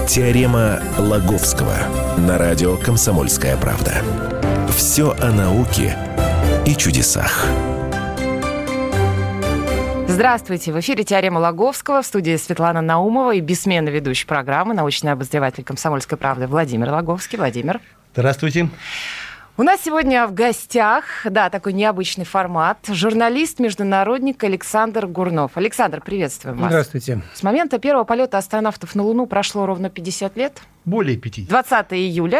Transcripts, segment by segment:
Теорема Лаговского на радио «Комсомольская правда». Все о науке и чудесах. Здравствуйте! В эфире «Теорема Лаговского», в студии Светлана Наумова и бессменный ведущий программы, научный обозреватель «Комсомольской правды» Владимир Лаговский. Владимир. Здравствуйте. У нас сегодня в гостях, такой необычный формат, журналист-международник Александр Гурнов. Александр, приветствуем вас. Здравствуйте. С момента первого полета астронавтов на Луну прошло ровно 50 лет. Более 50. 20 июля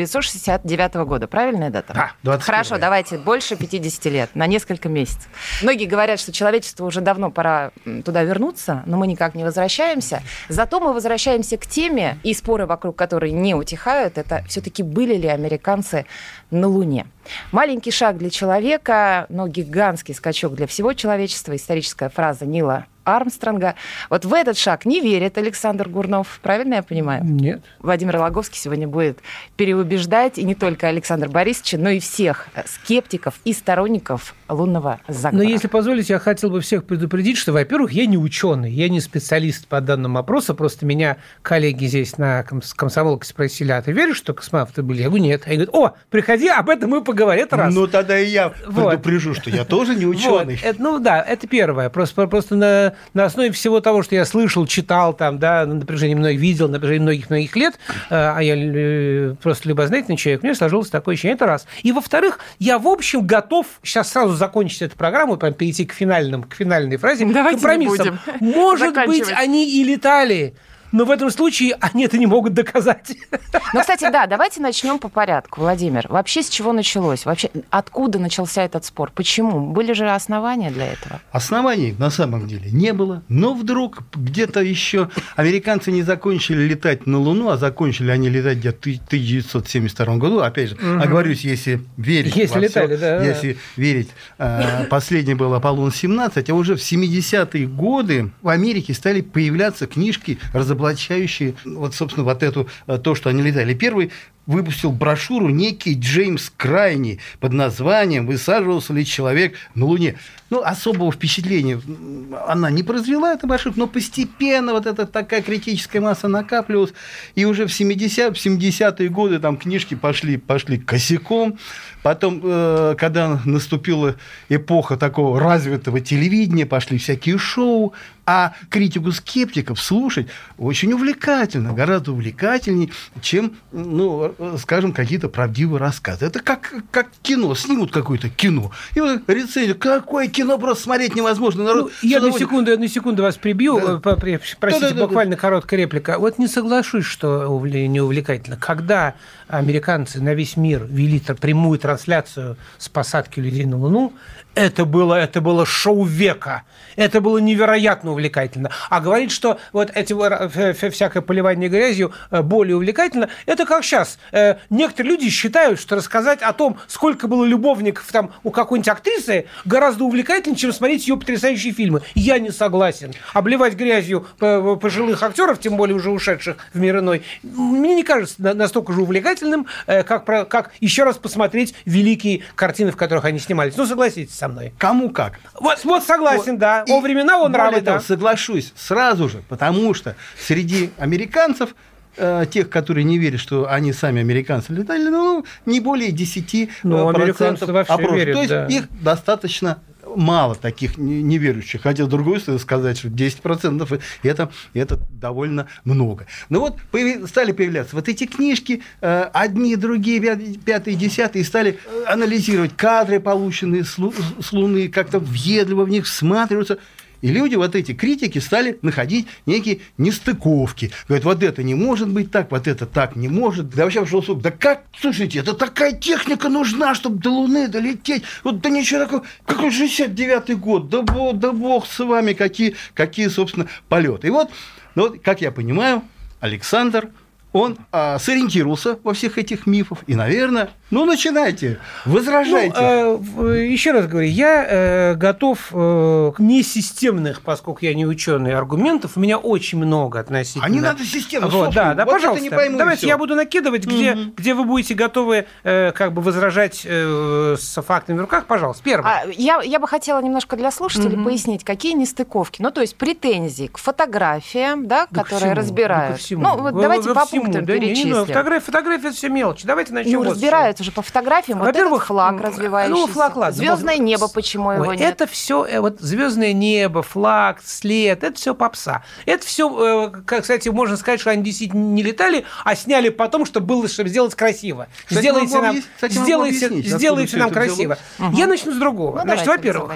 1969 года. Правильная дата? Да, 21. Хорошо, давайте больше 50 лет, на несколько месяцев. Многие говорят, что человечеству уже давно пора туда вернуться, но мы никак не возвращаемся. Зато мы возвращаемся к теме, и споры вокруг которой не утихают, это все-таки были ли американцы на Луне. Маленький шаг для человека, но гигантский скачок для всего человечества. Историческая фраза Нила Армстронга. Вот в этот шаг не верит Александр Гурнов. Правильно я понимаю? Нет. Владимир Лаговский сегодня будет переубеждать и не только Александра Борисовича, но и всех скептиков и сторонников лунного заговора. Но если позволите, я хотел бы всех предупредить, что, во-первых, я не ученый, я не специалист по данному вопросу, просто меня коллеги здесь на комсомолке спросили: а ты веришь, что космонавты были? Я говорю, нет. Они говорят: о, приходи, об этом мы поговорим. Это раз. Ну, тогда и я предупрежу, что я тоже не ученый. Это первое. Просто на основе всего того, что я слышал, читал, на протяжении видел на протяжении многих лет, а я просто любознательный человек, мне сложилось такое ощущение. Это раз. И, во-вторых, я, в общем, готов сейчас сразу закончить эту программу, перейти к финальной фразе, давайте компромиссам. Может быть, они и летали, но в этом случае они это не могут доказать. Ну, кстати, давайте начнем по порядку, Владимир. Вообще с чего началось? Вообще откуда начался этот спор? Почему? Были же основания для этого? Оснований на самом деле не было, но вдруг где-то еще американцы не закончили летать на Луну, а закончили они летать где-то в 1972 году. Опять же, оговорюсь, если верить во всё, если верить. Последний был Аполлон-17, а уже в 70-е годы в Америке стали появляться книжки, разоблачающие то, что они летали. Первый выпустил брошюру некий Джеймс Крайни под названием «Высаживался ли человек на Луне?». Особого впечатления она не произвела, эта брошюра, но постепенно эта такая критическая масса накапливалась, и уже в 70-е годы там книжки пошли косяком. Потом, когда наступила эпоха такого развитого телевидения, пошли всякие шоу, а критику скептиков слушать очень увлекательно, гораздо увлекательнее, чем, скажем, какие-то правдивые рассказы. Это как кино, снимут какое-то кино, и рецензию, какое кино просто смотреть невозможно. Народ я на секунду вас прибью, простите, буквально короткая реплика. Вот не соглашусь, что не увлекательно. Когда американцы на весь мир вели прямую трансляцию с посадки людей на Луну, это было шоу века. Это было невероятно увлекательно. А говорить, что всякое поливание грязью более увлекательно, это как сейчас. Некоторые люди считают, что рассказать о том, сколько было любовников у какой-нибудь актрисы, гораздо увлекательнее, чем смотреть ее потрясающие фильмы. Я не согласен. Обливать грязью пожилых актеров, тем более уже ушедших в мир иной, мне не кажется настолько же увлекательным, как еще раз посмотреть великие картины, в которых они снимались. Согласитесь со мной. Кому как. Вот согласен, да. Во времена он нравится. Да. Соглашусь сразу же, потому что среди американцев, тех, которые не верят, что они сами американцы летали, не более 10%. Американцы вообще верят, то есть их достаточно мало таких неверующих. Хотя, с другой стороны, сказать, что 10% это довольно много. Стали появляться эти книжки, одни, другие, пятые, десятые, стали анализировать кадры, полученные с Луны, как-то въедливо в них всматриваться. И люди, эти критики, стали находить некие нестыковки. Говорят, это не может быть так, это так не может. Да вообще пошел суд. Слушайте, это такая техника нужна, чтобы до Луны долететь. Да ничего такого. Какой 69-й год? Да бог с вами, какие, собственно, полеты. И как я понимаю, Александр, он сориентировался во всех этих мифах и, наверное, Ну, начинайте, возражайте. Еще раз говорю, я готов к несистемных, поскольку я не ученый, аргументов. У меня очень много относительно. А не надо системно. Вот, да, вот пожалуйста. не пойму, давайте я буду накидывать, где вы будете готовы как бы возражать с фактами в руках. Пожалуйста, первое. Я бы хотела немножко для слушателей пояснить, какие нестыковки. Ну, то есть претензии к фотографиям, да, которые разбирают. Ну, вот давайте по пунктам перечислим. Фотография – это все мелочи. Давайте начнем. Ну, разбираются же по фотографиям. Во-первых, вот этот флаг развивающийся. Ну, флаг, ладно. Звездное небо, почему его нет? Это все, вот звездное небо, флаг, след, это все попса. Это все, кстати, можно сказать, что они действительно не летали, а сняли потом, чтобы сделать красиво. Сделайте нам красиво. Я начну с другого. Ну, значит, во-первых,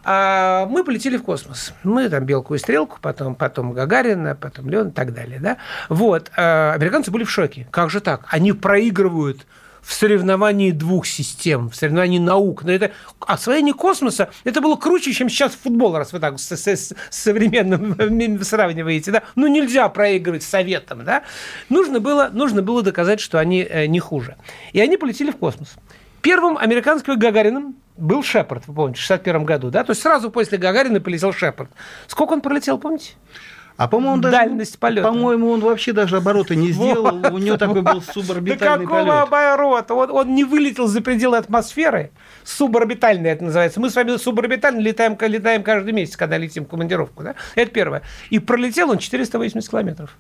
мы полетели в космос. Мы там Белку и Стрелку, потом Гагарина, потом Леон и так далее. Да? Вот. Американцы были в шоке. Как же так? Они проигрывают в соревновании двух систем, в соревновании наук. Но это освоение космоса, это было круче, чем сейчас футбол, раз вы так с современным сравниваете. Да? Ну, нельзя проигрывать Советам. Да? Нужно было доказать, что они не хуже. И они полетели в космос. Первым американским Гагарином был Шепард, вы помните, в 1961 году. Да? То есть сразу после Гагарина полетел Шепард. Сколько он пролетел, помните? А по-моему, дальность полета. По-моему, он вообще даже оборота не сделал. У него такой был суборбитальный полет. Да какого оборота? Он не вылетел за пределы атмосферы. Суборбитальный это называется. Мы с вами суборбитально летаем каждый месяц, когда летим в командировку. Да? Это первое. И пролетел он 480 километров.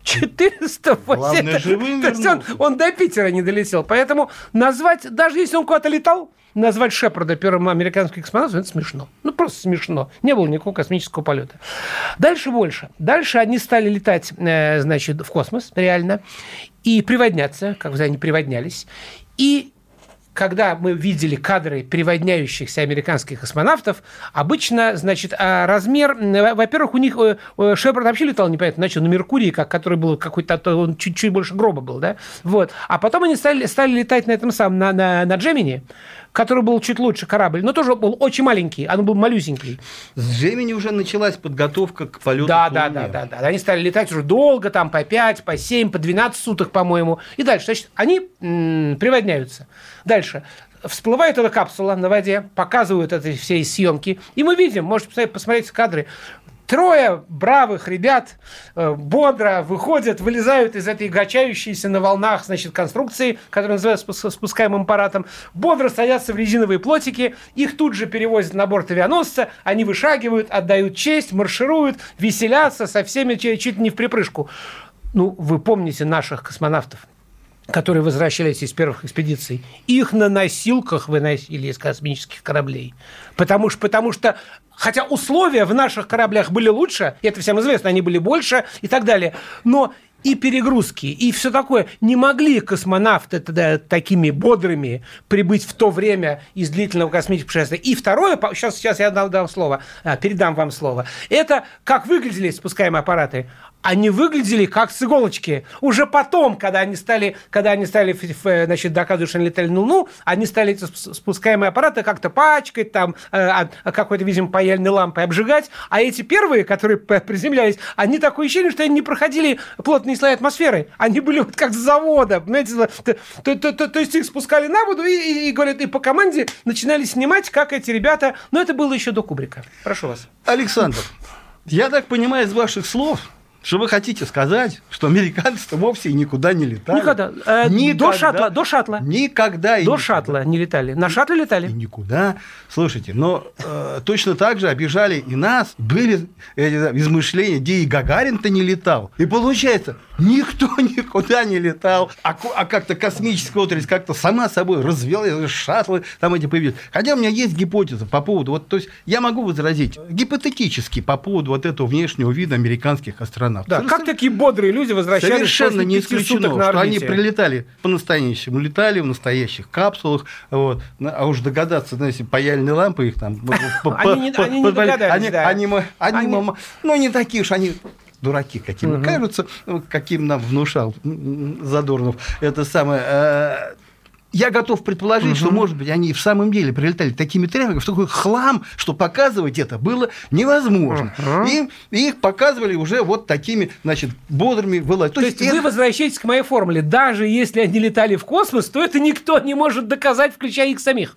480. Главное, живым вернулся. Он до Питера не долетел. Поэтому назвать, даже если он куда-то летал, назвать Шепарда первым американским космонавтом, это смешно. Ну, просто смешно. Не было никакого космического полета. Дальше больше. Дальше они стали летать, значит, в космос, реально, и приводняться, как они приводнялись. И когда мы видели кадры приводняющихся американских космонавтов, обычно, значит, размер... Во-первых, у них Шепард вообще летал, непонятно, начал на Меркурии, который был какой-то... Он чуть-чуть больше гроба был, да? Вот. А потом они стали летать на этом самом, на Джемини, который был чуть лучше корабль, но тоже был очень маленький, он был малюсенький. С Джемини уже началась подготовка к полету. Да. Они стали летать уже долго, там по 5, по 7, по 12 суток, по-моему. И дальше, значит, они приводняются. Дальше. Всплывает эта капсула на воде, показывают эти все съемки, и мы видим, можете посмотреть кадры, 3 бравых ребят бодро выходят, вылезают из этой качающейся на волнах, значит, конструкции, которая называется спускаемым аппаратом, бодро садятся в резиновые плотики, их тут же перевозят на борт авианосца, они вышагивают, отдают честь, маршируют, веселятся со всеми чуть ли не в припрыжку. Ну, вы помните наших космонавтов, которые возвращались из первых экспедиций, их на носилках выносили из космических кораблей. Потому что, хотя условия в наших кораблях были лучше, и это всем известно, они были больше и так далее, но и перегрузки, и все такое, не могли космонавты тогда такими бодрыми прибыть в то время из длительного космического путешествия. И второе, сейчас я передам вам слово, это как выглядели спускаемые аппараты. Они выглядели как с иголочки. Уже потом, когда они стали значит, доказывать, что они летали на Луну, они стали эти спускаемые аппараты как-то пачкать, там, какой-то, видимо, паяльной лампой обжигать. А эти первые, которые приземлялись, они такое ощущение, что они не проходили плотные слои атмосферы. Они были вот как с завода. Понимаете? То есть их спускали на воду и, говорят, и по команде начинали снимать, как эти ребята. Но это было еще до Кубрика. Прошу вас. Александр, я так понимаю из ваших слов, что вы хотите сказать, что американцы-то вовсе никуда не летали? Никогда. До шаттла. Никогда. До шаттла не летали. На шаттле летали. И никуда. Слушайте, но точно так же обижали и нас. Были измышления, где и Гагарин-то не летал. И получается, никто никуда не летал. А как-то космическая отрасль как-то сама собой развелась, шаттлы там эти появились. Хотя у меня есть гипотеза по поводу... то есть я могу возразить гипотетически по поводу вот этого внешнего вида американских астронавтов. Да, как такие бодрые люди возвращались совершенно не исключено, что они прилетали по-настоящему, летали в настоящих капсулах, вот, а уж догадаться, знаете, паяльные лампы их там... Они не догадались, да. Ну, не такие уж они... дураки какими кажутся, каким нам внушал Задорнов. Это самое... я готов предположить, что, может быть, они в самом деле прилетали такими темпами, в такой хлам, что показывать это было невозможно. И их показывали уже вот такими, значит, бодрыми вылазками. То есть вы возвращаетесь к моей формуле. Даже если они летали в космос, то это никто не может доказать, включая их самих.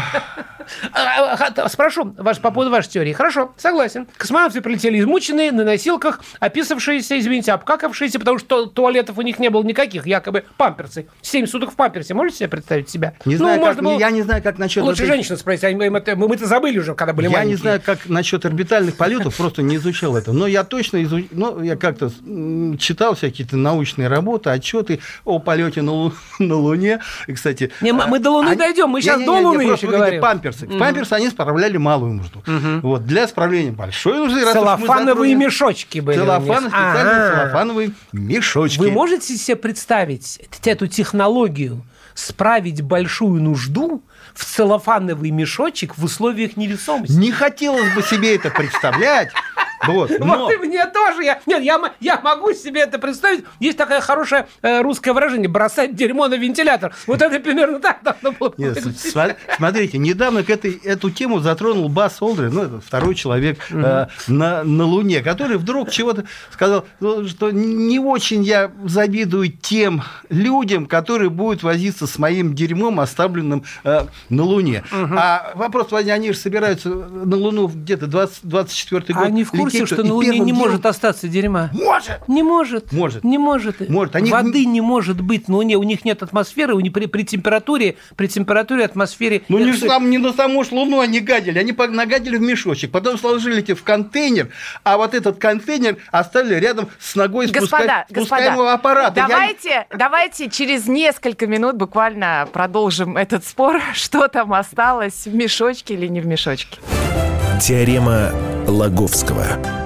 Спрошу по поводу вашей теории. Хорошо, согласен. Космонавты прилетели измученные, на носилках, описавшиеся, извините, обкакавшиеся, потому что туалетов у них не было никаких, якобы памперсы. 7 суток в памперсе. Можете себе представить себя? Не знаю, я не знаю, как насчет... Лучше женщин спросить, мы-то забыли уже, когда были маленькие. Я не знаю, как насчет орбитальных полетов, просто не изучал это. Но я точно я как-то читал всякие-то научные работы, отчеты о полете на Луне. И, кстати... Мы до Луны дойдем, мы сейчас до Луны еще говорим. Памперсы. В памперсы они справляли малую нужду. Вот, для справления большой нужды... Целлофановые мешочки были. Специальные целлофановые мешочки. Вы можете себе представить эту технологию справить большую нужду в целлофановый мешочек в условиях невесомости? Не хотелось бы себе это представлять. Вот и мне тоже. Я могу себе это представить. Есть такое хорошее русское выражение: бросать дерьмо на вентилятор. Вот это примерно так должно было быть. Смотрите, недавно эту тему затронул Базз Олдрин, это второй человек на Луне, который вдруг чего-то сказал, что не очень я завидую тем людям, которые будут возиться с моим дерьмом, оставленным на Луне. А вопрос, они же собираются на Луну где-то 24-й год. Они в курсе, что на Луне не может остаться дерьма? Может! Не может. Не может. Воды не может быть на Луне. У них нет атмосферы, при температуре атмосфере... Ну, не на саму ж Луну они гадили. Они нагадили в мешочек, потом сложили эти в контейнер, а вот этот контейнер оставили рядом с ногой спускаемого аппарата. Давайте через несколько минут буквально продолжим этот спор, что там осталось, в мешочке или не в мешочке. Теорема Лаговского.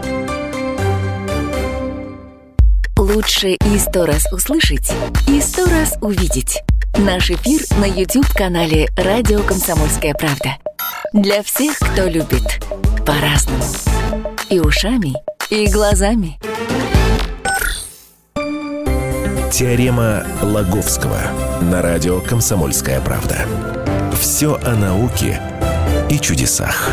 Лучше и 100 раз услышать, и 100 раз увидеть. Наш эфир на YouTube-канале «Радио Комсомольская правда». Для всех, кто любит по-разному. И ушами, и глазами. Теорема Лаговского на радио «Комсомольская правда». Все о науке и чудесах.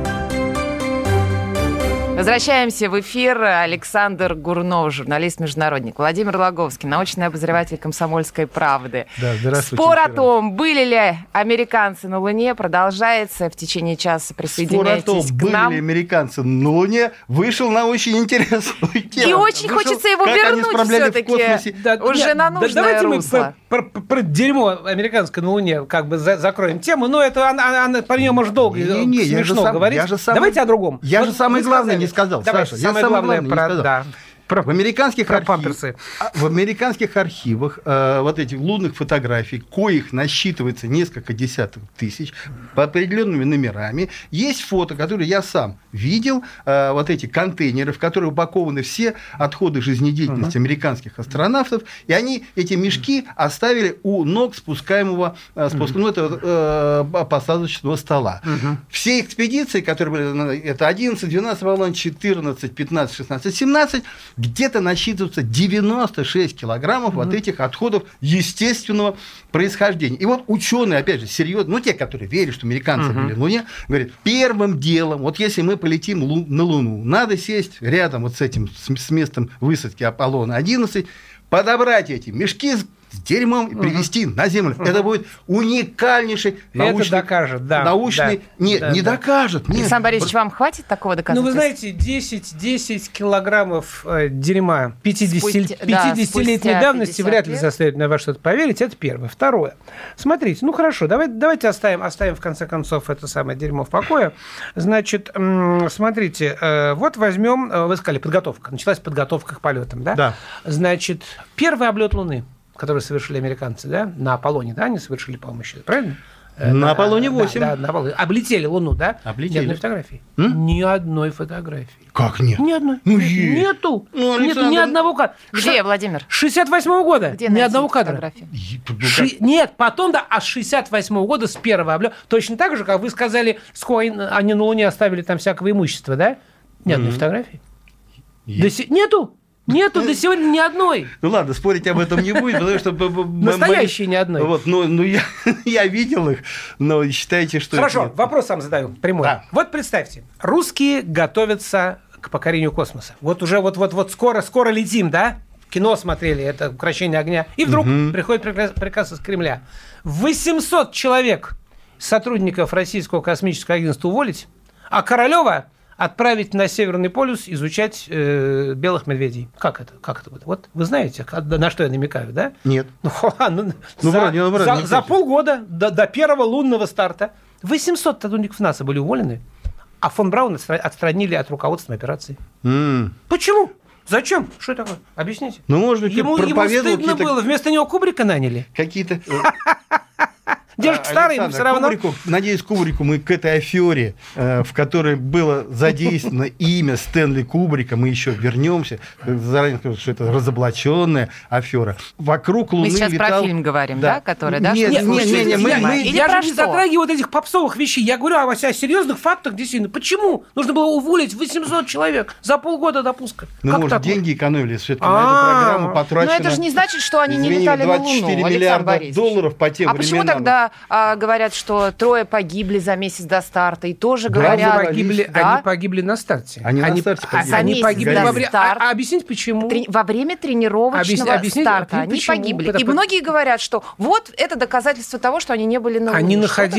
Возвращаемся в эфир. Александр Гурнов, журналист-международник. Владимир Лаговский, научный обозреватель «Комсомольской правды». Да, здравствуйте. Спор о том, были ли американцы на Луне, продолжается. В течение часа присоединяйтесь к нам. Спор о том, были ли американцы на Луне, вышел на очень интересную тему. И очень хочется его вернуть все-таки уже на нужное русло. Давайте мы про дерьмо американское на Луне как бы закроем тему, но это она про нее может долго смешно говорить. Давайте о другом. Я же самое главное не сказал, Давай, Саша. Я самое главное не сказал. В американских архивах вот этих лунных фотографий, коих насчитывается несколько десятков тысяч, по определенными номерами, есть фото, которые я сам видел, вот эти контейнеры, в которые упакованы все отходы жизнедеятельности американских астронавтов, и они эти мешки оставили у ног спускаемого посадочного стола. Все экспедиции, которые были, это 11, 12 волн, 14, 15, 16, 17, где-то насчитывается 96 килограммов вот этих отходов естественного происхождения. И вот ученые, опять же, серьезно, те, которые верят, что американцы были на Луне, говорят, первым делом, вот если мы полетим на Луну, надо сесть рядом вот с этим, с местом высадки Аполлона-11, подобрать эти мешки с дерьмом и привезти на Землю. Это будет уникальнейший научный... Это докажет, да. Научный... Не докажет. Нет. Александр Борисович, вам хватит такого доказательства? Вы знаете, 10 килограммов дерьма 50-летней давности вряд ли заставит на вас что-то поверить. Это первое. Второе. Смотрите, хорошо, давайте оставим в конце концов это самое дерьмо в покое. Значит, смотрите, вот возьмем, вы сказали, подготовка. Началась подготовка к полетам, да? Да. Значит, первый облет Луны, который совершили американцы, да, на Аполлоне, да, они совершили, по-моему, еще, правильно? На Аполлоне-8. Да, на Аполлоне. Облетели Луну, да? Облетели. Ни одной фотографии. Ни одной фотографии. Как нет? Ни одной. Нету. Нету ни одного кадра. Где, Владимир? 68-го года. Где ни одного кадра. Нет, потом, да, а с 68-го года, с первого облета, точно так же, как вы сказали, они на Луне оставили там всякого имущества, да? Ни одной фотографии. Нету. Нету до сегодня ни одной. Ну ладно, спорить об этом не будет, потому что... Настоящей ни одной. Вот, ну я видел их, но считайте, что... Хорошо, вопрос сам задаю, прямой. Да. Вот представьте, русские готовятся к покорению космоса. Вот уже вот скоро летим, да? Кино смотрели, это «Укрощение огня». И вдруг приходит приказ из Кремля. 800 человек сотрудников Российского космического агентства уволить, а Королева отправить на Северный полюс изучать белых медведей. Как это будет? Вот вы знаете, на что я намекаю, да? Нет. За полгода до первого лунного старта 800 сотрудников НАСА были уволены, а фон Брауна отстранили от руководства операции. Почему? Зачем? Что такое? Объясните. Ну, может быть, ему стыдно было. Вместо него Кубрика наняли. Какие-то... Девушка старая, ему все равно. Надеюсь, Кубрику мы к этой афере, в которой было задействовано имя Стэнли Кубрика, мы еще вернемся. Заранее скажу, что это разоблаченная афера. Вокруг Луны летал... Мы сейчас про фильм говорим, да? Который, да? Нет, я же не затрагиваю вот этих попсовых вещей. Я говорю о серьезных фактах, действительно. Почему? Нужно было уволить 800 человек за полгода до пуска. Ну, может, деньги экономили все-таки на эту программу потрачено. Но это же не значит, что они не летали на Луну, 24 миллиарда долларов по тем временам. Почему тогда говорят, что 3 погибли за месяц до старта, и тоже говорят... Они погибли на старте. Они на старте погибли. Они погибли во время... Объяснить, почему? Во время тренировочного старта они погибли. И многие говорят, что вот это доказательство того, что они не были на Луне. Они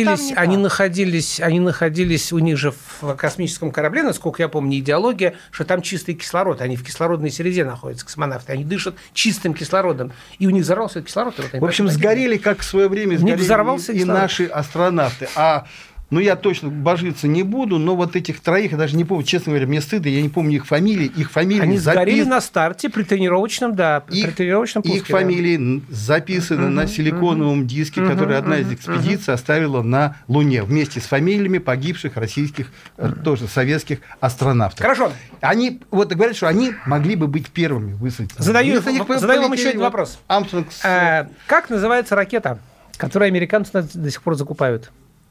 находились у них же в космическом корабле, насколько я помню, идеология, что там чистый кислород. Они в кислородной среде находятся, космонавты. Они дышат чистым кислородом. И у них взорвался кислород. В общем, сгорели, как в свое время сгорели и наши астронавты. Я точно божиться не буду, но вот этих троих, я даже не помню, честно говоря, мне стыдно, я не помню их фамилии. Они сгорели на старте при тренировочном пуске. Их фамилии записаны на силиконовом диске, который одна из экспедиций оставила на Луне, вместе с фамилиями погибших российских, тоже советских астронавтов. Хорошо. Они говорят, что они могли бы быть первыми высадить. Задаю вам еще один вопрос. Как называется ракета, которую американцы до сих пор закупают?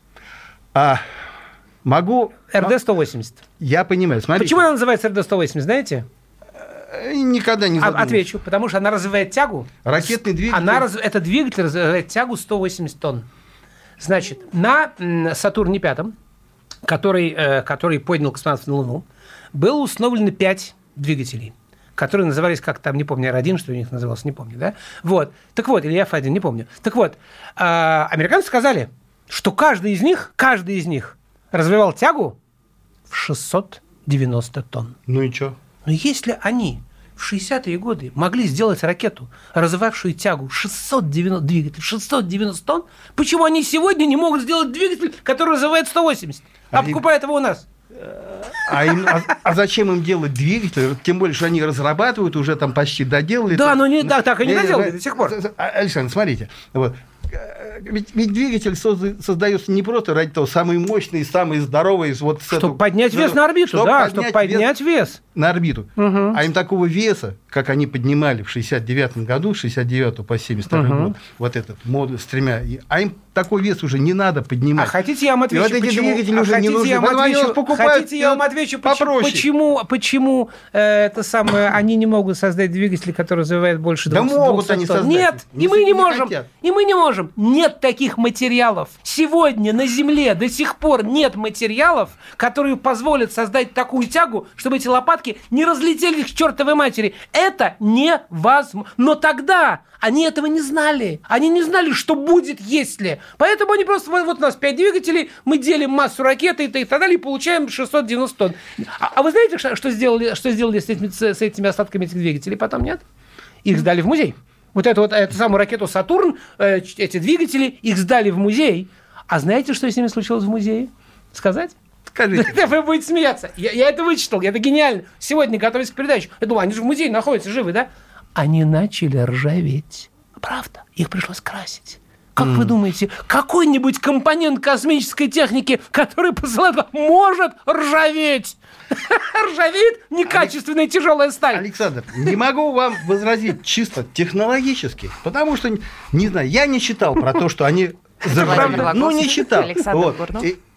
Могу... РД-180. Я понимаю. Смотрите. Почему она называется РД-180, знаете? Никогда не задумывался. Отвечу. Потому что она развивает тягу. Ракетный двигатель. Это двигатель развивает тягу 180 тонн. Значит, на Сатурне 5, который поднял космонавтов на Луну, было установлено 5 двигателей, которые назывались, как там, не помню, R1, что у них назывался, не помню, да? Вот. Так вот, или F1, не помню. Так вот, американцы сказали, что каждый из них развивал тягу в 690 тонн. Ну и что? Но если они в 60-е годы могли сделать ракету, развивавшую тягу 690 тонн, почему они сегодня не могут сделать двигатель, который развивает 180, а покупают его у нас? А зачем им делать двигатель? Тем более, что они разрабатывают, уже там почти доделали. Да, но так и не доделали до сих пор. Александр, смотрите, ведь двигатель создается не просто ради того, самый мощный, самый здоровый. Чтобы поднять вес на орбиту, чтобы поднять вес. На орбиту. А им такого веса, как они поднимали в 69-м году, с 69 по 72 год, вот этот модуль с 3, а им такой вес уже не надо поднимать. А хотите, я вам отвечу, вот эти двигатели уже не нужны. Хотите, я вам отвечу, почему они не могут создать двигатель, который развивает больше 200 тонн? Да могут они создать. Нет, и мы не можем. И мы не можем. Нет таких материалов. Сегодня на Земле до сих пор нет материалов, которые позволят создать такую тягу, чтобы эти лопатки не разлетелись к чертовой матери. Это невозможно. Но тогда они этого не знали. Они не знали, что будет, если. Поэтому они просто... Вот у нас 5 двигателей, мы делим массу ракеты и так далее, и получаем 690 тонн. А вы знаете, что сделали с этими остатками этих двигателей? Потом нет? Их сдали в музей. Вот эту самую ракету «Сатурн», эти двигатели, их сдали в музей. А знаете, что с ними случилось в музее? Сказать? Скажите. Вы будете смеяться. Я это вычитал, это гениально. Сегодня, готовясь к передаче, я думал, они же в музее находятся, живы, да? Они начали ржаветь. Правда, их пришлось красить. Как вы думаете, какой-нибудь компонент космической техники, который посылает, может ржаветь? Ржавеет некачественная тяжелая сталь. Александр, не могу вам возразить чисто технологически, потому что, не знаю, я не читал про то, что они заржавели. Ну, не читал.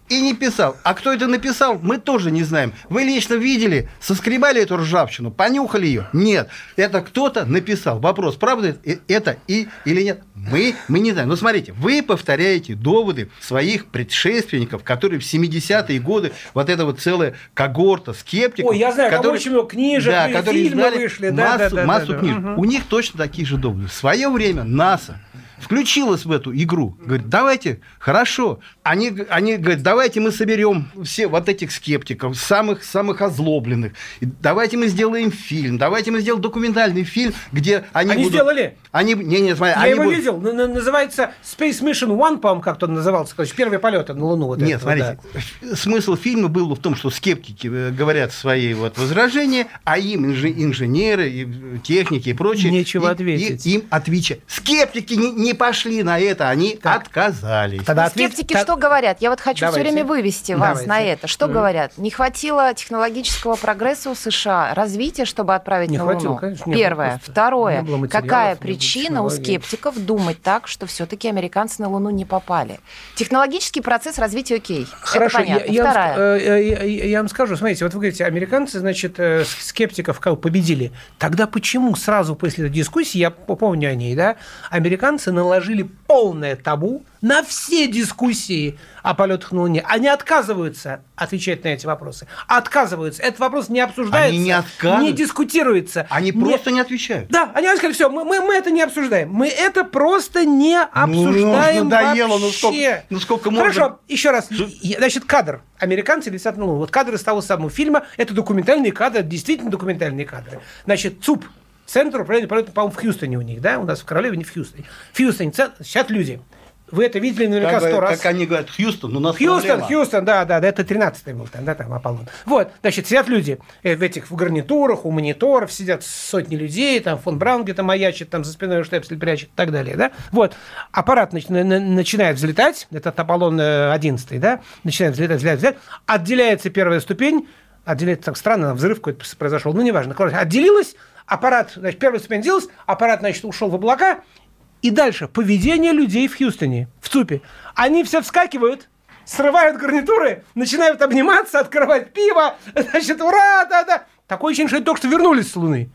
и не писал. А кто это написал, мы тоже не знаем. Вы лично видели, соскребали эту ржавчину, понюхали ее? Нет. Это кто-то написал. Вопрос, правда это или нет? Мы не знаем. Но смотрите, вы повторяете доводы своих предшественников, которые в 70-е годы, вот эта вот целая когорта скептиков. Ой, я знаю, там очень много книжек, да, которые фильмы вышли. Массу книг. У них точно такие же доводы. В свое время НАСА включилась в эту игру. Говорит, давайте, хорошо. Они говорят, давайте мы соберем все вот этих скептиков, самых озлобленных. И давайте мы сделаем фильм, давайте мы сделаем документальный фильм, где они будут... сделали? Смотри, я его видел. Называется Space Mission One, по-моему, как-то он назывался. Короче, первые полеты на Луну. Вот нет, смотрите. Да. Смысл фильма был в том, что скептики говорят свои вот возражения, а им инженеры, и техники и прочее... Нечего ответить. Им отвечать. Скептики не пошли на это, они отказались. Скептики что говорят? Я вот хочу все время вывести вас на это. Что говорят? Не хватило технологического прогресса у США, развития, чтобы отправить на Луну? Конечно, первое. Второе. Какая причина у скептиков думать так, что все-таки американцы на Луну не попали? Технологический процесс развития окей. Хорошо, это понятно. Я вам скажу, смотрите, вот вы говорите, американцы, значит, скептиков победили. Тогда почему сразу после этой дискуссии, я помню о ней, да, американцы наложили полное табу на все дискуссии о полетах на Луне. Они отказываются отвечать на эти вопросы. Отказываются. Этот вопрос не обсуждается, не дискутируется. Они просто не отвечают. Да, они сказали, все, мы это не обсуждаем. Мы это просто не обсуждаем вообще. Сколько можно? Хорошо, еще раз. Значит, кадр. Американцы летят на Луну. Вот кадры с того самого фильма. Это документальные кадры, действительно документальные кадры. Значит, ЦУП. Центр управления полетом, по-моему, в Хьюстоне у них, да? У нас в Королеве, не в Хьюстоне. В Хьюстоне сидят люди. Вы это видели наверняка 100 раз. Как они говорят, Хьюстон, у нас Хьюстон, да, это 13-й был там, да, там Аполлон. Вот, значит, сидят люди в гарнитурах, у мониторов, сидят сотни людей, там фон Браун где-то маячит, там за спиной штепсель прячет и так далее, да. Вот, аппарат начинает взлетать, это Аполлон 11, да, начинает взлетать, отделяется первая ступень, отделяется так странно, взрыв какой-то произошел, ну, неважно, короче, отделилась, аппарат, значит, первая ступень отделилась, аппарат, значит, ушел в облака. И дальше поведение людей в Хьюстоне, в ЦУПе. Они все вскакивают, срывают гарнитуры, начинают обниматься, открывать пиво. Значит, ура, да-да. Такое ощущение, что они только что вернулись с Луны.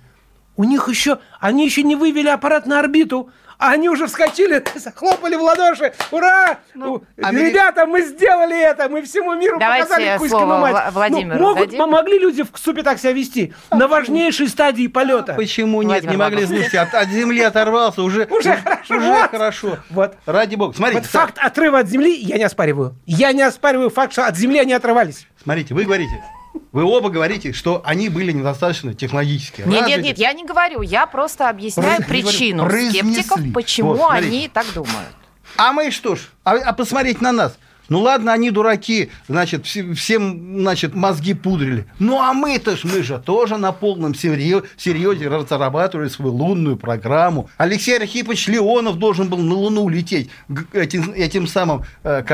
Они еще не вывели аппарат на орбиту, а они уже вскочили, хлопали в ладоши. Ура! Ребята, мы сделали это! Мы всему миру показали Кузькину мать. Могли люди в ЦУПе так себя вести? На важнейшей стадии полета. Почему нет? Не могли слышать. От Земли оторвался. Уже хорошо. Вот. Ради бога. Смотрите. Вот факт отрыва от Земли я не оспариваю. Я не оспариваю факт, что от Земли они отрывались. Смотрите, вы оба говорите, что они были недостаточно технологически. Нет, я не говорю. Я просто объясняю причину скептиков, почему они так думают. А мы что ж? А посмотреть на нас. Ну ладно, они дураки, значит, всем, значит, мозги пудрили. Ну а мы же тоже на полном серьезе разрабатывали свою лунную программу. Алексей Архипович Леонов должен был на Луну лететь этим самым,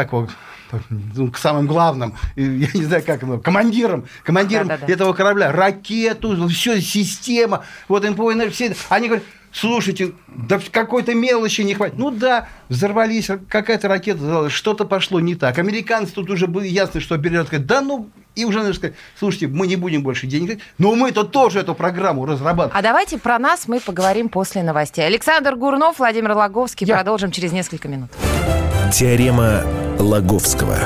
к самым главным, я не знаю, как его, командиром этого корабля, ракету, все, система, вот НПО, все, они говорят, слушайте, да какой-то мелочи не хватит. Ну да, взорвались, какая-то ракета, что-то пошло не так. Американцы тут уже было ясно, что оператор сказать, да ну, и уже надо сказать, слушайте, мы не будем больше денег дать, но мы-то тоже эту программу разрабатываем. А давайте про нас мы поговорим после новостей. Александр Гурнов, Владимир Логовский. Продолжим через несколько минут. Теорема Лаговского.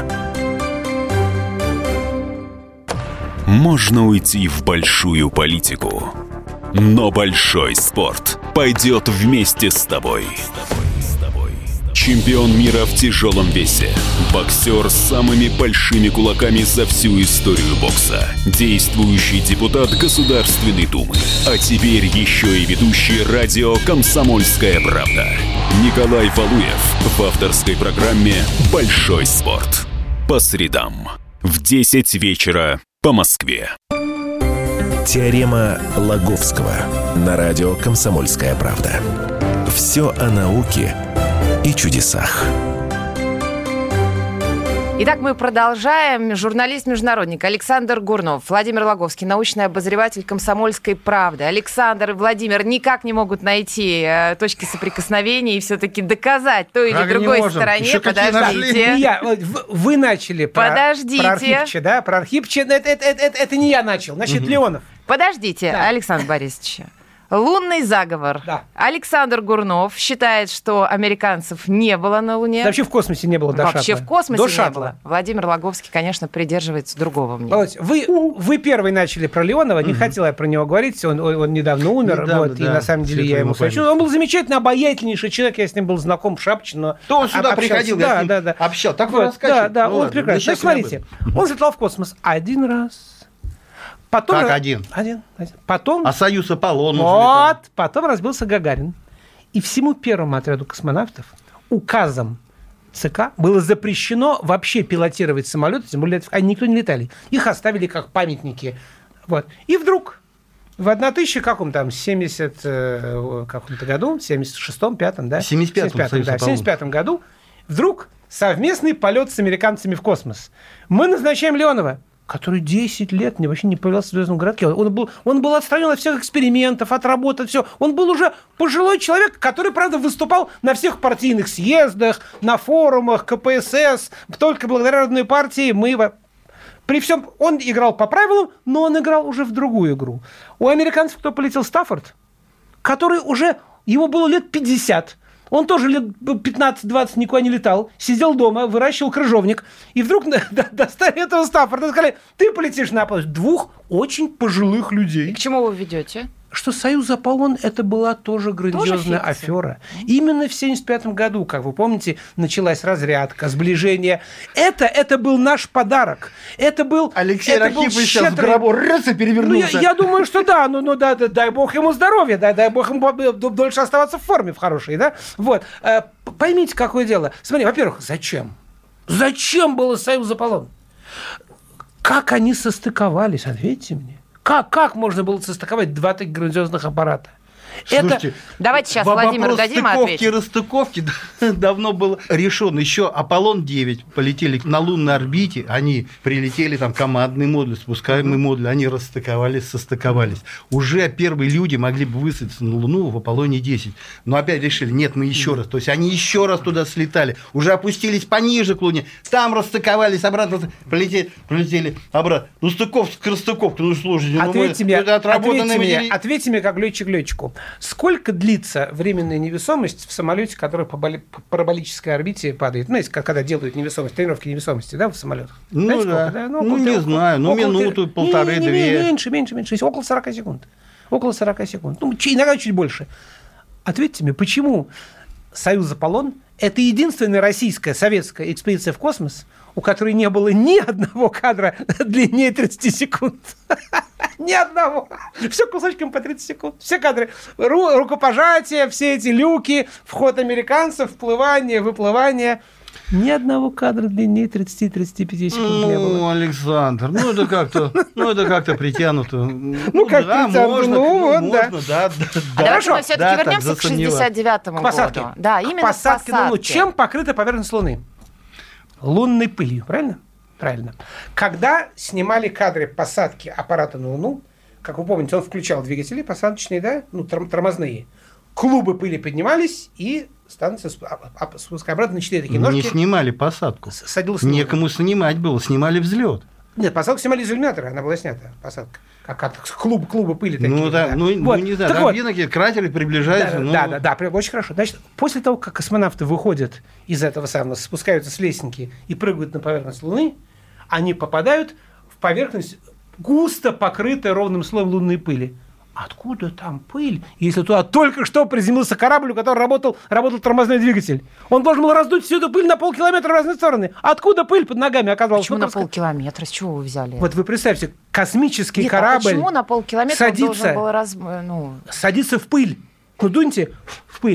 Можно уйти в большую политику, но большой спорт пойдет вместе с тобой. Чемпион мира в тяжелом весе. Боксер с самыми большими кулаками за всю историю бокса. Действующий депутат Государственной Думы. А теперь еще и ведущий радио «Комсомольская правда». Николай Валуев в авторской программе «Большой спорт». По средам в 10 вечера по Москве. Теорема Лаговского на радио «Комсомольская правда». Все о науке и чудесах. Итак, мы продолжаем. Журналист-международник Александр Гурнов, Владимир Логовский, научный обозреватель «Комсомольской правды». Александр и Владимир никак не могут найти точки соприкосновения и все-таки доказать той или другой стороне. Еще Подождите. Вы начали про Архипыча, да? Про Архипыча. Это не я начал. Значит, Леонов. Подождите, да. Александр Борисович. Лунный заговор. Да. Александр Гурнов считает, что американцев не было на Луне. Да, вообще в космосе не было до шаттла. Вообще в космосе не было. Владимир Логовский, конечно, придерживается другого мнения. Володь, вы первый начали про Леонова, не хотела я про него говорить, он недавно умер, и на самом деле я ему сочувствую. Он был замечательно обаятельнейший человек, я с ним был знаком в Шапоче, но... То он сюда приходил, я с ним общался. Так вы рассказываете. Да, он прекрасный. Смотрите, он взлетал в космос один раз. Потом один. Потом... А Союз Аполлон Вот. Потом разбился Гагарин. И всему первому отряду космонавтов указом ЦК было запрещено вообще пилотировать самолеты, тем более они никто не летали. Их оставили как памятники. Вот. И вдруг в 1970 каком-то году, 76-м, 5-м, да? 75-м году вдруг совместный полет с американцами в космос. Мы назначаем Леонова, который 10 лет вообще не появлялся в звездном городке. Он был отстранен от всех экспериментов, от работы, все. Он был уже пожилой человек, который, правда, выступал на всех партийных съездах, на форумах, КПСС. Только благодаря родной партии мы... При всем он играл по правилам, но он играл уже в другую игру. У американцев кто полетел? Стаффорд, который уже... Ему было лет 50. Он тоже лет 15-20 никуда не летал, сидел дома, выращивал крыжовник. И вдруг достали этого Стаффорда и сказали, ты полетишь на Аполлон. Двух очень пожилых людей. И к чему вы ведете? Что Союз Аполлон это была тоже грандиозная афера. Именно в 1975 году, как вы помните, началась разрядка, сближение. Это был наш подарок. Это был Алексей Архипович сейчас в гробу раз и перевернулся. Я думаю, что да. Дай бог ему здоровья, дай бог ему дольше оставаться в форме в хорошей. Да? Вот. Поймите, какое дело. Смотри, во-первых, зачем? Зачем было Союз Аполлон? Как они состыковались? Ответьте мне. Как можно было состыковать два таких грандиозных аппарата? Слушайте, давайте сейчас Владимиру дадим ответить. Расстыковки давно было решено. Еще Аполлон-9 полетели на лунной орбите, они прилетели, там командный модуль, спускаемый модуль, они расстыковались, состыковались. Уже первые люди могли бы высадиться на Луну в Аполлоне-10. Но опять решили, нет, мы еще раз. То есть они еще раз туда слетали, уже опустились пониже к Луне, там расстыковались, обратно прилетели обратно. Ну, стыковка, расстыковка, ну, слушайте, ответьте мне, как летчик летчику. Сколько длится временная невесомость в самолете, который по параболической орбите падает? Ну, когда делают невесомость, тренировки невесомости, да, в самолетах? Ну, знаете, да. Сколько, да? Не знаю, минуту, полторы-две. Меньше. Около 40 секунд. Около 40 секунд. Ну, иногда чуть больше. Ответьте мне, почему Союз Аполлон – это единственная российская, советская экспедиция в космос, у которой не было ни одного кадра длиннее 30 секунд? Ни одного. Все кусочком по 30 секунд. Все кадры. Рукопожатия, все эти люки, вход американцев, вплывание, выплывание. Ни одного кадра длиннее 30-35 секунд не было. Ну, Александр, это как-то притянуто. Как притянуто? Да. Давайте мы все-таки вернемся к 69-му году. Да, именно к посадке на Луну. Чем покрыта поверхность Луны? Лунной пылью, правильно? Правильно. Когда снимали кадры посадки аппарата на Луну, как вы помните, он включал двигатели посадочные, да, тормозные. Клубы пыли поднимались, и станция спуская обратно на 4 такие ножки. Не снимали посадку. Некому снимать было, снимали взлет. Нет, посадку снимали из иллюминатора, она была снята, посадка. Как клубы пыли такие. Не знаю, там видно, какие кратеры приближаются. Да, очень хорошо. Значит, после того, как космонавты выходят из этого самого, спускаются с лестники и прыгают на поверхность Луны, они попадают в поверхность, густо покрытая ровным слоем лунной пыли. Откуда там пыль, если туда только что приземлился корабль, у которого работал тормозной двигатель? Он должен был раздуть всю эту пыль на полкилометра в разные стороны. Откуда пыль под ногами оказалась? Почему на полкилометра? С чего вы взяли? Вот вы представьте, космический корабль почему на полкилометра садится, он должен был садится в пыль. Ну, дуньте в пыль.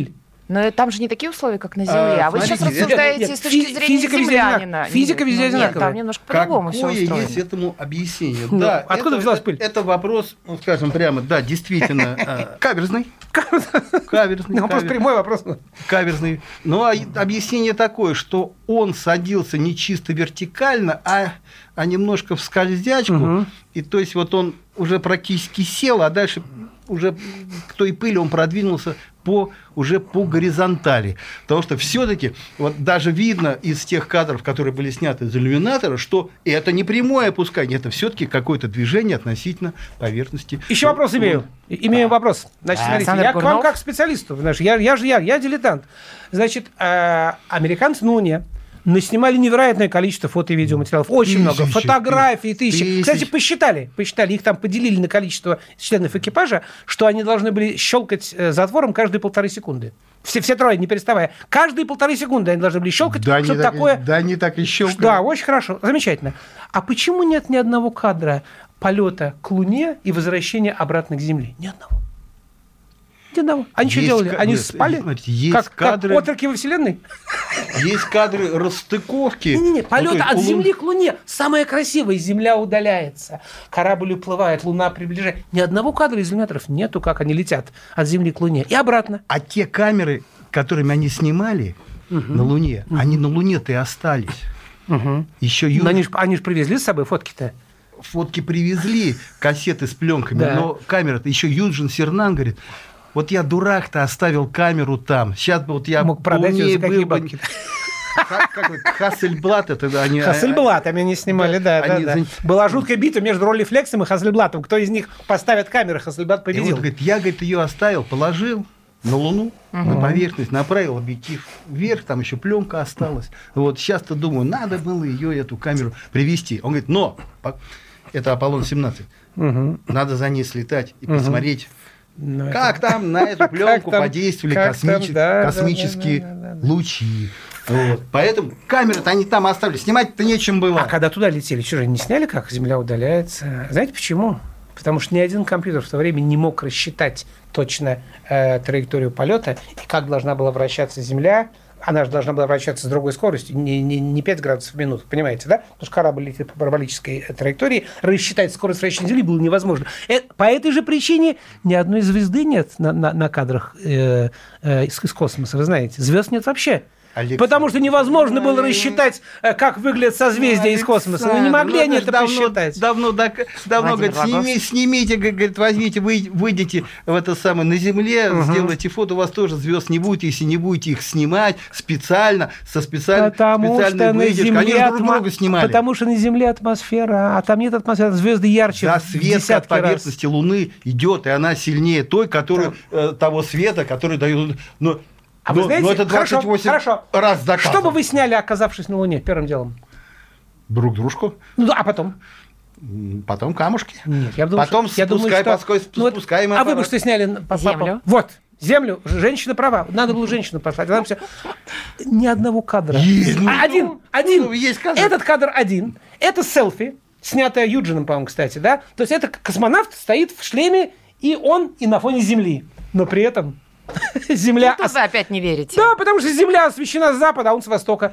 Но там же не такие условия, как на Земле. А вы сейчас рассуждаете с точки зрения землянина. Физика везде одинаковая. Там немножко по-другому все устроено. Какое есть этому объяснение? Ну, Да, откуда взялась пыль? Это вопрос, ну, скажем прямо, да, действительно, каверзный. Каверзный. Вопрос прямой, вопрос. Каверзный. Но объяснение такое, что он садился не чисто вертикально, а немножко в скользячку. И то есть вот он уже практически сел, а дальше уже к той пыли он продвинулся уже по горизонтали. Потому что все-таки вот даже видно из тех кадров, которые были сняты из иллюминатора, что это не прямое опускание, это все-таки какое-то движение относительно поверхности. Еще вопрос имею. Имею вопрос. Значит, смотрите, я к вам как к специалисту. Я дилетант. Значит, американцы на Луне наснимали невероятное количество фото и видеоматериалов. Очень много. Фотографий, тысячи. Кстати, посчитали. Их там поделили на количество членов экипажа, что они должны были щелкать затвором каждые 1,5 секунды. Все трое, не переставая. Каждые 1,5 секунды они должны были щелкать. Да, что такое... Да, они так и щелкают. Да, очень хорошо. Замечательно. А почему нет ни одного кадра полета к Луне и возвращения обратно к Земле? Ни одного. Они что делали? Они спали? Смотрите, как отроки во Вселенной? Есть кадры расстыковки. Не, полет от Земли к Луне. Самое красивое. Земля удаляется. Корабль уплывает, Луна приближается. Ни одного кадра из иллюминаторов нету, как они летят от Земли к Луне. И обратно. А те камеры, которыми они снимали на Луне, они на Луне-то и остались. Еще они же привезли с собой фотки-то. Фотки привезли, кассеты с пленками, но камера-то еще Юджин Сернан говорит: вот я дурак-то оставил камеру там. Сейчас бы вот я мог продать ее за какие бабки. Хассельблат это они. Хассельблатами они снимали, да. Была жуткая битва между Роллифлексом и Хассельблатом. Кто из них поставит камеры, Хассельблат победил. И он говорит, я ее оставил, положил на Луну, на поверхность, направил объектив вверх, там еще пленка осталась. Вот сейчас-то думаю, надо было ее, эту камеру, привезти. Он говорит, но это Аполлон-17. Надо за ней слетать и посмотреть. Как там на эту пленку подействовали космические лучи. Вот. Поэтому камеры-то они там оставили. Снимать-то нечем было. А когда туда летели, что же, не сняли, как Земля удаляется? Знаете почему? Потому что ни один компьютер в то время не мог рассчитать точно траекторию полета и как должна была вращаться Земля. Она же должна была вращаться с другой скоростью, не 5 градусов в минуту, понимаете, да? Потому что корабль летит по параболической траектории, рассчитать скорость вращения Земли было невозможно. По этой же причине ни одной звезды нет на кадрах из космоса, вы знаете. Звезд нет вообще. Александр, потому что невозможно было рассчитать, как выглядят созвездия из космоса. Ну, не могли они это посчитать. Давно говорит, снимите, говорит, возьмите, выйдите в это самое на Земле, сделайте фото, у вас тоже звезд не будет, если не будете их снимать специально, со специальной выдержкой. Они друг друга снимали. Потому что на Земле атмосфера, а там нет атмосферы, звезды ярче. Да, свет от поверхности Луны идет, и она сильнее той, того света, который дает... А вы знаете, это 28 раз доказано. Что бы вы сняли, оказавшись на Луне, первым делом? Друг дружку. А потом? Потом камушки. Нет, я думаю, спускаемый аппарат. А вы бы что сняли? Землю. Вот. Землю. Женщина права. Надо было женщину послать. Ни одного кадра. Один. Есть кадр. Этот кадр один. Это селфи, снятое Юджином, по-моему, кстати, да? То есть это космонавт стоит в шлеме, и он и на фоне Земли. Но при этом... Земля... Тут вы опять не верите. Да, потому что Земля освещена с запада, а он с востока.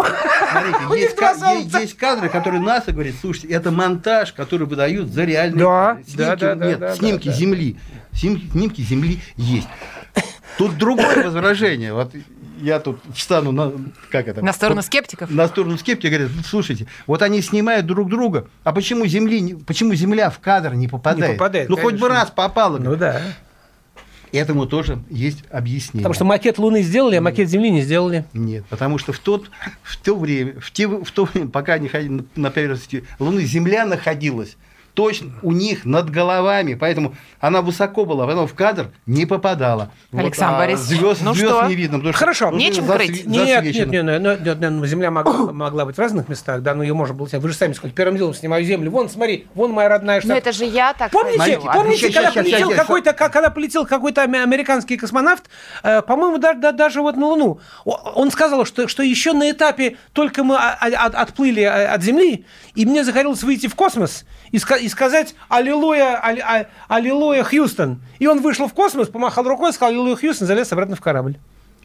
Смотрите, есть кадры, которые НАСА говорит, слушайте, это монтаж, который выдают за реальные снимки Земли. Снимки Земли есть. Тут другое возражение. Вот я тут встану на сторону скептиков. На сторону скептиков, говорят, слушайте, вот они снимают друг друга, а почему Земля в кадр не попадает? Ну, хоть бы раз попала. Ну да. Этому тоже есть объяснение. Потому что макет Луны сделали, а макет Земли не сделали. Нет, потому что в то время, пока они ходили на поверхности Луны, Земля находилась точно у них над головами, поэтому она высоко была, поэтому в кадр не попадала. Александр Борисович, звезд не видно. Хорошо, нечем крыть. Нет, Земля могла быть в разных местах, да, но ее можно было снять. Вы же сами сказали, первым делом снимаю Землю. Вон, смотри, вон моя родная штат. Ну это же я так. Помните, когда полетел какой-то американский космонавт, по-моему, даже вот на Луну, он сказал, что еще на этапе только мы отплыли от Земли, и мне захотелось выйти в космос и сказать «Аллилуйя, аллилуйя, Хьюстон». И он вышел в космос, помахал рукой, сказал «Аллилуйя, Хьюстон», залез обратно в корабль.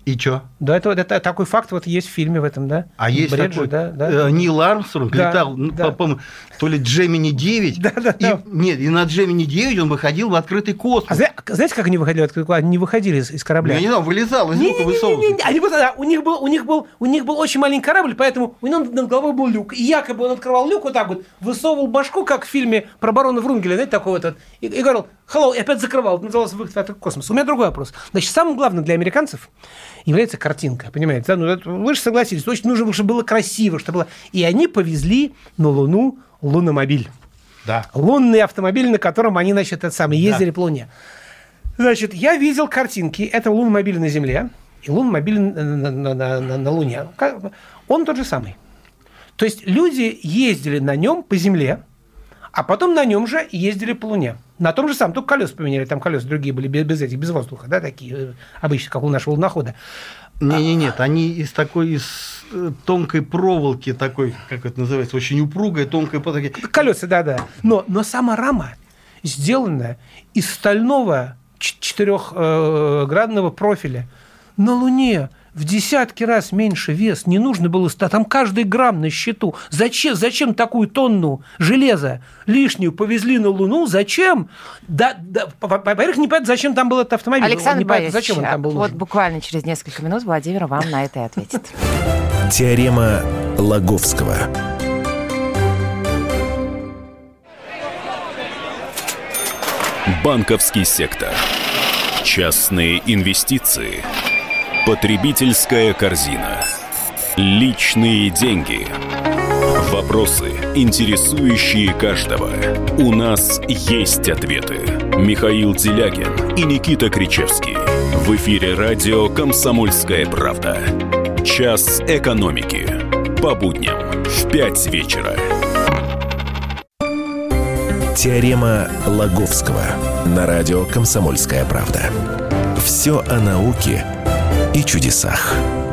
И что? Да, это такой факт вот есть в фильме в этом, да? А есть Бреджи, такой Нил Армстронг летал, по-моему, то ли Джемини 9. Нет, и на Джемини 9 он выходил в открытый космос. Знаете, как они выходили в открытый космос? Они не выходили из корабля. Я не знаю, вылезал из люка, высовывался. У них был очень маленький корабль, поэтому у него над головой был люк. И якобы он открывал люк вот так вот, высовывал башку, как в фильме про барона Врунгеля, знаете, такой вот, и говорил «Hello», и опять закрывал. Это называлось «Выход в открытый космос». У меня другой вопрос. Значит, самым главным для американцев является картинка, понимаете? Вы же согласились, очень нужно, чтобы было красиво, чтобы было... И они повезли на Луну луномобиль. Да. Лунный автомобиль, на котором они, значит, ездили по Луне. Значит, я видел картинки этого луномобиля на Земле и луномобиля на Луне. Он тот же самый. То есть люди ездили на нем по Земле, а потом на нем же ездили по Луне. На том же самом, только колеса поменяли, там колеса другие были без воздуха, да, такие обычные, как у нашего лунохода. Нет, они из тонкой проволоки, такой, как это называется, очень упругая, тонкая проволоки. Колеса, да. Но сама рама сделана из стального 4-градного профиля. На Луне в десятки раз меньше вес. Не нужно было... Там каждый грамм на счету. Зачем такую тонну железа лишнюю повезли на Луну? Зачем? Во-первых, не понятно, зачем там был этот автомобиль. Александр Борисович, зачем он там был нужен? Вот буквально через несколько минут Владимир вам на это и ответит. Теорема Лаговского. Банковский сектор. Частные инвестиции. Потребительская корзина. Личные деньги. Вопросы, интересующие каждого. У нас есть ответы. Михаил Делягин и Никита Кричевский. В эфире радио «Комсомольская правда». Час экономики. По будням в 5 вечера. Теорема Лаговского на радио «Комсомольская правда». Все о науке и чудесах.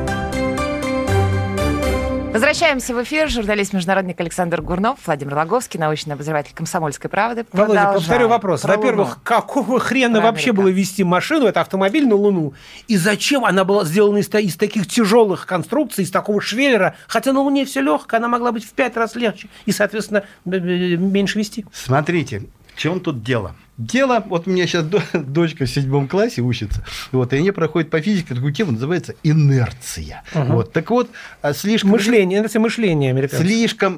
Возвращаемся в эфир. Журналист-международник Александр Гурнов, Владимир Лаговский, научный обозреватель «Комсомольской правды». Володя, повторю вопрос. Во-первых, какого хрена вообще было вести машину, это автомобиль на Луну? И зачем она была сделана из таких тяжелых конструкций, из такого швеллера? Хотя на Луне все легкое, она могла быть в 5 раз легче и, соответственно, меньше вести. Смотрите, в чем тут дело? Дело, вот у меня сейчас дочка в 7 классе учится, вот, и они проходят по физике такую тему, называется инерция. Вот, так вот, слишком... Инерция мышления американцев.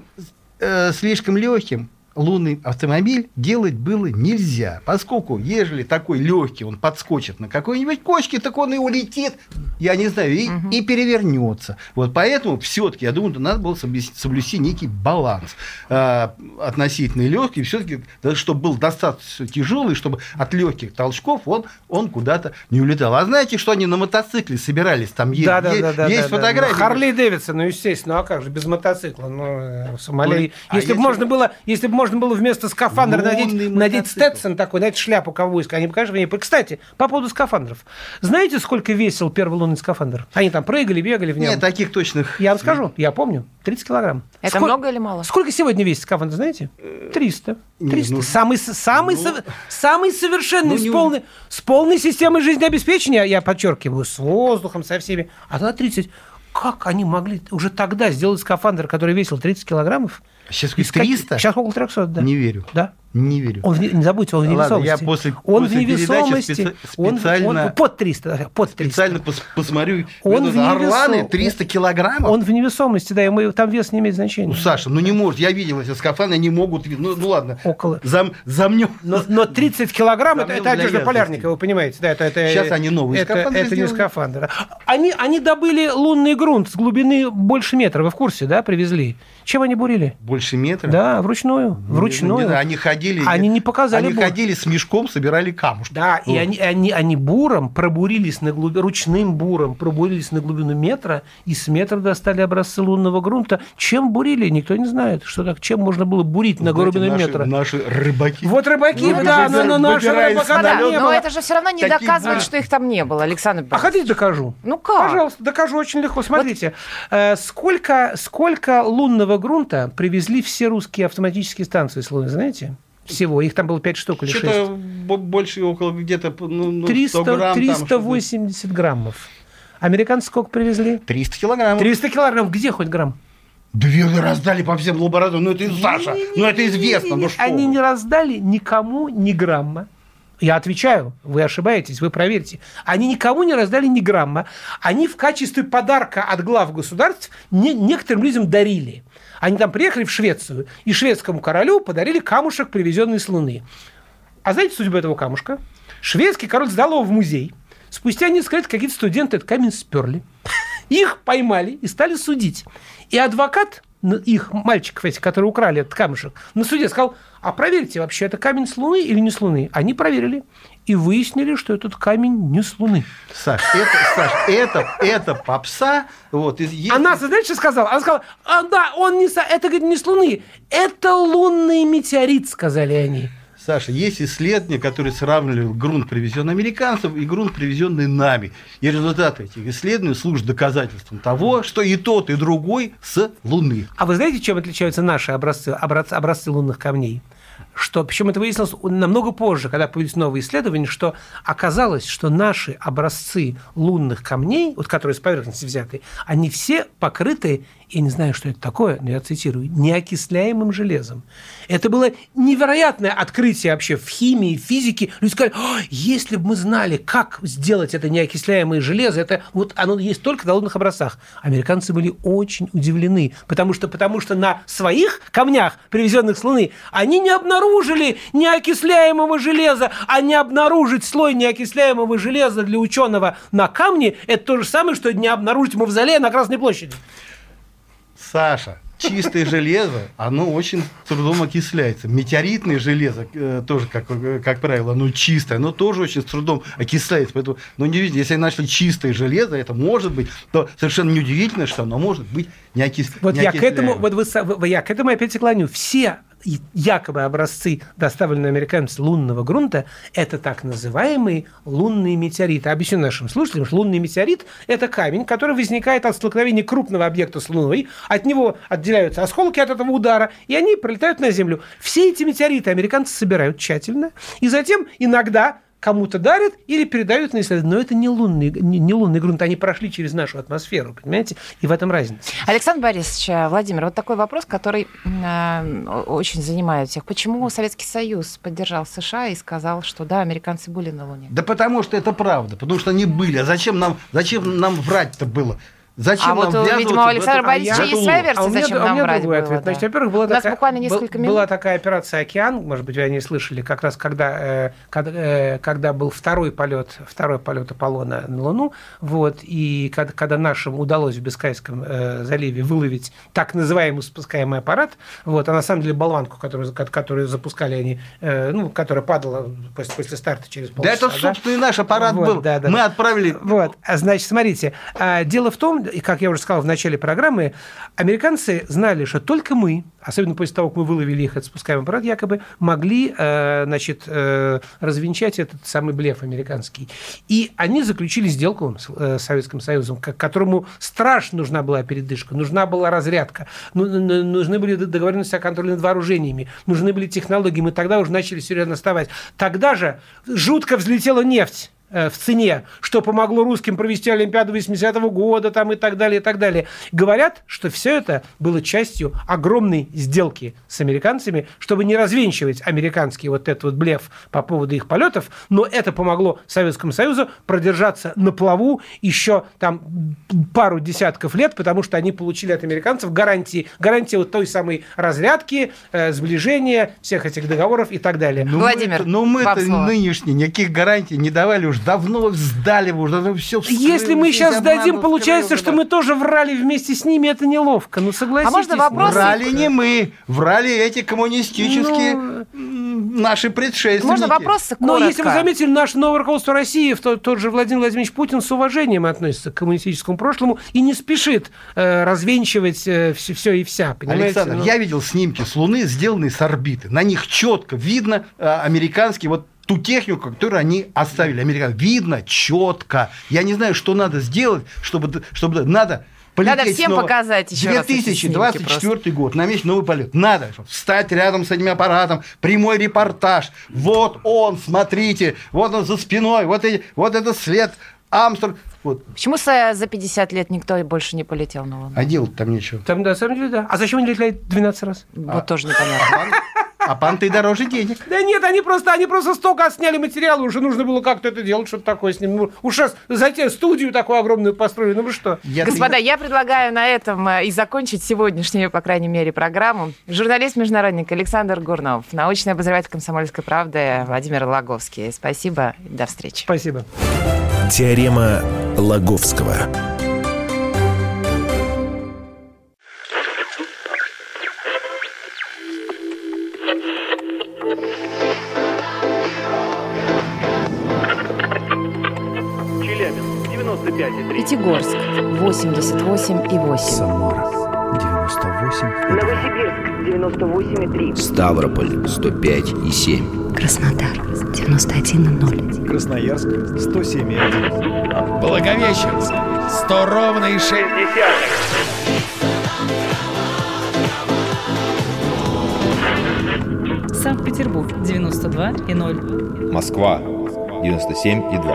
Слишком легким лунный автомобиль делать было нельзя, поскольку, ежели такой легкий, он подскочит на какой-нибудь кочке, так он и улетит, я не знаю, и перевернется. Вот поэтому все-таки, я думаю, надо было соблюсти некий баланс относительно легкий, все-таки, чтобы был достаточно тяжелый, чтобы от легких толчков он куда-то не улетал. А знаете, что они на мотоцикле собирались? Там есть фотографии. Харли Дэвидсон, естественно, а как же без мотоцикла? Если бы можно было вместо скафандра надеть Сtetson такой, знаете, шляпу ковбойскую, они бы, конечно, мне... Кстати, по поводу скафандров. Знаете, сколько весил первый лунный скафандр? Они там прыгали, бегали в нем. Нет, таких точных... Я вам скажу, я помню, 30 килограмм. Это много или мало? Сколько сегодня весит скафандр, знаете? 300. 300. Самый совершенный, с полной системой жизнеобеспечения, я подчеркиваю, с воздухом, со всеми. А тогда 30. Как они могли уже тогда сделать скафандр, который весил 30 килограммов? Сейчас 300? Сейчас около 300, да. Не верю. Да? Не верю. Не забудьте, он в невесомости. Я после невесомости. специально... Под 300. Специально посмотрю. Орланы 300 килограммов. Он в невесомости, да, и там вес не имеет значения. Саша, не может. Я видел эти скафандры, они могут... Ну ладно. Около. Замнем. Но 30 килограмм это одежда полярника, вы понимаете. Да, сейчас они новые скафандры это не скафандр. Они добыли лунный грунт с глубины больше метра. Вы в курсе, да, привезли? Чем они бурили? Больше метра? Да, вручную. Они ходили... Они не показали. Они ходили с мешком, собирали камушки. Да, и они буром пробурились ручным буром пробурились на глубину метра, и с метра достали образцы лунного грунта. Чем бурили, никто не знает. Чем можно было бурить на глубину метра? Наши рыбаки. Вот рыбаки, да, но наши рыбаки там не было. Но это же все равно не доказывает, что их там не было, Александр Борисович. А хотите докажу? Ну как? Пожалуйста, докажу очень легко. Смотрите, сколько лунного грунта привезли все русские автоматические станции с Луны, знаете? Всего. Их там было 5 штук или 6. Что-то больше около где-то 100 грамм. 380 граммов. Американцы сколько привезли? 300 килограммов. 300 килограммов. Где хоть грамм? 2 раздали по всем лабораториям. Ну, это Саша, это известно. Ну, что они не раздали никому ни грамма. Я отвечаю, вы ошибаетесь, вы проверьте. Они никому не раздали ни грамма. Они в качестве подарка от глав государств некоторым людям дарили. Они там приехали в Швецию, и шведскому королю подарили камушек, привезенный с Луны. А знаете судьбу этого камушка? Шведский король сдал его в музей. Спустя несколько лет какие-то студенты этот камень сперли. Их поймали и стали судить. И адвокат их, мальчиков этих, которые украли этот камушек, на суде сказал: а проверьте, вообще это камень с Луны или не с Луны? Они проверили и выяснили, что этот камень не с Луны. Саш, это попса. Вот, Она, знаете, что сказала? Она сказала: да, это, говорит, не с Луны, это лунный метеорит, сказали они. Саша, есть исследования, которые сравнивали грунт, привезенный американцев, и грунт, привезенный нами. И результаты этих исследований служат доказательством того, что и тот, и другой с Луны. А вы знаете, чем отличаются наши образцы лунных камней? Причем это выяснилось намного позже, когда появились новые исследования, что оказалось, что наши образцы лунных камней, вот которые с поверхности взяты, они все покрыты, я не знаю, что это такое, но я цитирую, неокисляемым железом. Это было невероятное открытие вообще в химии, в физике. Люди сказали: если бы мы знали, как сделать это неокисляемое железо, это вот оно есть только на лунных образцах. Американцы были очень удивлены, потому что на своих камнях, привезенных с Луны, они не обнаружили неокисляемого железа, а не обнаружить слой неокисляемого железа для ученого на камне – это то же самое, что не обнаружить мавзолей на Красной площади. Саша, чистое железо, оно очень с трудом окисляется. Метеоритное железо тоже, как правило, оно чистое, оно тоже очень с трудом окисляется. Поэтому, не видите, если нашли чистое железо, это может быть, то совершенно неудивительно, что оно может быть неокисляемым. Я к этому опять и клоню. Все якобы образцы, доставленные американцами лунного грунта, это так называемые лунные метеориты. Объясню нашим слушателям, что лунный метеорит – это камень, который возникает от столкновения крупного объекта с Луной, от него отделяются осколки от этого удара, и они прилетают на Землю. Все эти метеориты американцы собирают тщательно, и затем иногда кому-то дарят или передают на исследование. Но это не лунный грунт. Они прошли через нашу атмосферу, понимаете? И в этом разница. Александр Борисович, Владимир, вот такой вопрос, который очень занимает всех. Почему Советский Союз поддержал США и сказал, что да, американцы были на Луне? Да потому что это правда, потому что они были. А зачем нам врать-то было? Зачем нам ввязываться? Видимо, у Александра Борисовича есть своя версия, зачем нам брать было. Ответ. Значит, во-первых, была такая операция «Океан», может быть, вы о ней слышали, как раз когда был второй полет Аполлона на Луну, вот, и когда нашим удалось в Бискайском заливе выловить так называемый спускаемый аппарат, вот, а на самом деле болванку, которую запускали они, которая падала после старта через полчаса. Да это, собственно, наш аппарат был. Да. Мы отправили... Вот, значит, смотрите, дело в том, и, как я уже сказал в начале программы, американцы знали, что только мы, особенно после того, как мы выловили их, этот спускаемый аппарат, якобы могли развенчать этот самый блеф американский. И они заключили сделку с Советским Союзом, которому страшно нужна была передышка, нужна была разрядка, нужны были договоренности о контроле над вооружениями, нужны были технологии, мы тогда уже начали серьезно отставать. Тогда же жутко взлетела нефть в цене, что помогло русским провести Олимпиаду 80-го года там, и так далее, и так далее. Говорят, что все это было частью огромной сделки с американцами, чтобы не развенчивать американский вот этот вот блеф по поводу их полетов, но это помогло Советскому Союзу продержаться на плаву еще там пару десятков лет, потому что они получили от американцев гарантии вот той самой разрядки, сближения, всех этих договоров и так далее. Владимир, мы-то нынешние никаких гарантий не давали уже. Давно сдали, уже все. Если мы сейчас сдадим, получается, что мы тоже врали вместе с ними, это неловко. Ну, согласитесь. А можно вопрос? Врали не мы, врали эти коммунистические наши предшественники. Можно вопрос коротко? Но если вы заметили, наше новое руководство России, тот же Владимир Владимирович Путин с уважением относится к коммунистическому прошлому и не спешит развенчивать все и вся. Понимаете? Александр, я видел снимки с Луны, сделанные с орбиты. На них четко видно американский ту технику, которую они оставили, американцы. Видно четко. Я не знаю, что надо сделать, чтобы надо полететь надо всем снова. показать еще 2024 год, намечен новый полет. Надо встать рядом с этим аппаратом, прямой репортаж. Вот он, смотрите, вот он за спиной, вот этот след Армстронг. Вот. Почему за 50 лет никто больше не полетел на Луну? А делать там нечего. Там, на самом деле, да. А зачем они летают 12 раз? Вот тоже непонятно. А понты дороже денег. Да нет, они просто столько отсняли материала, уже нужно было как-то это делать, что-то такое с ним. Уж сейчас затем студию такую огромную построили, ну вы что? Господа, я предлагаю на этом и закончить сегодняшнюю, по крайней мере, программу. Журналист-международник Александр Гурнов, научный обозреватель «Комсомольской правды» Владимир Логовский. Спасибо, до встречи. Спасибо. Теорема Лаговского. Челябинск, 95,3. Пятигорск, 88,8. Самара, 98,2. Новосибирск, 98,3. Ставрополь 105,7. Краснодар 91,0. Красноярск, 107,1. Благовещенск. 100 ровно и 6. Санкт-Петербург 92,0. Москва 97,2.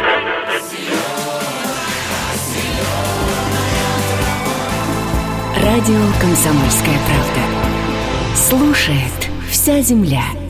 Радио «Комсомольская правда». Слушает вся земля.